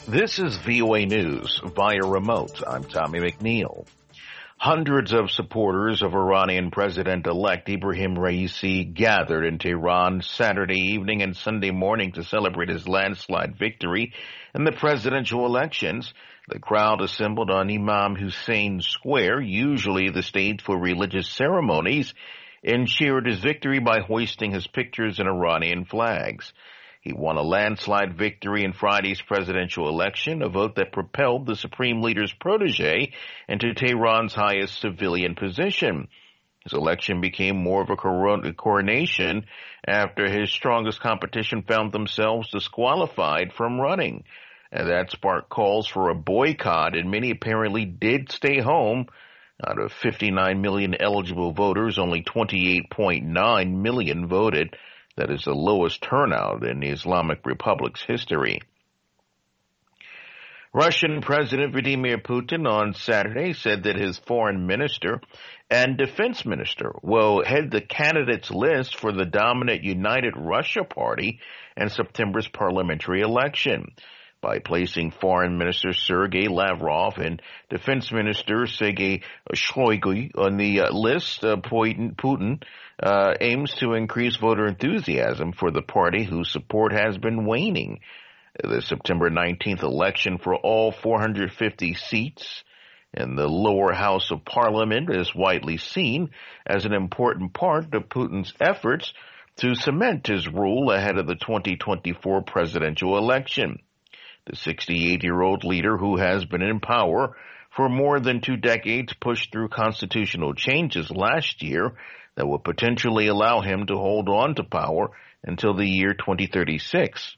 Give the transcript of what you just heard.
This is VOA News via remote. I'm Tommy McNeil. Hundreds of supporters of Iranian President-elect Ibrahim Raisi gathered in Tehran Saturday evening and Sunday morning to celebrate his landslide victory in the presidential elections. The crowd assembled on Imam Hussein Square, usually the stage for religious ceremonies, and cheered his victory by hoisting his pictures and Iranian flags. He won a landslide victory in Friday's presidential election, a vote that propelled the supreme leader's protege into Tehran's highest civilian position. His election became more of a coronation after his strongest competition found themselves disqualified from running. And that sparked calls for a boycott, and many apparently did stay home. Out of 59 million eligible voters, only 28.9 million voted. That is the lowest turnout in the Islamic Republic's history. Russian President Vladimir Putin on Saturday said that his foreign minister and defense minister will head the candidates list for the dominant United Russia Party in September's parliamentary election. By placing Foreign Minister Sergei Lavrov and Defense Minister Sergei Shoigu on the list, Putin aims to increase voter enthusiasm for the party whose support has been waning. The September 19th election for all 450 seats in the lower house of parliament is widely seen as an important part of Putin's efforts to cement his rule ahead of the 2024 presidential election. The 68-year-old leader, who has been in power for more than 2 decades, pushed through constitutional changes last year that will potentially allow him to hold on to power until the year 2036.